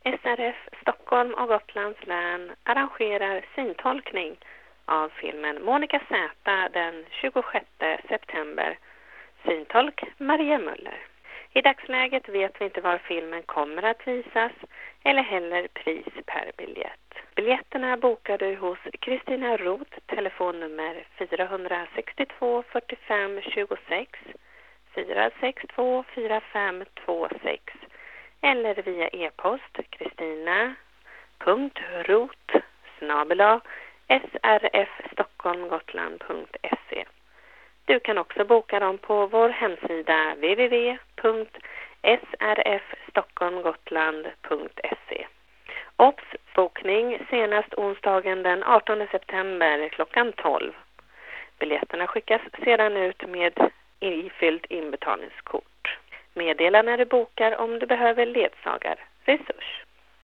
SRF Stockholm och Gotlands län arrangerar syntolkning av filmen Monica Z den 26 september. Syntolk Maria Möller. I dagsläget vet vi inte var filmen kommer att visas eller heller pris per biljett. Biljetterna bokar du hos Kristina Roth, telefonnummer 462 45 26 462 45 26 eller via e-post kristina.roth@srfstockholmgotland.se. Du kan också boka dem på vår hemsida www.srfstockholmgotland.se. Obs! Bokning senast onsdagen den 18 september klockan 12. Biljetterna skickas sedan ut med ifyllt inbetalningskort. Meddela när du bokar om du behöver ledsagarresurs.